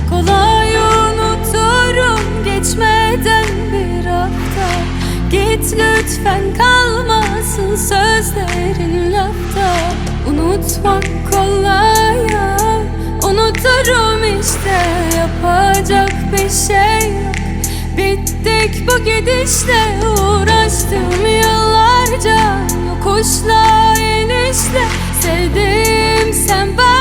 Kolay unuturum geçmeden bir hafta. Git lütfen, kalmasın sözlerin lafta. Unutmak kolay ya, unuturum işte. Yapacak bir şey yok, bittik bu gidişle. Uğraştım yıllarca yokuşla inişle. Sevdim sen ben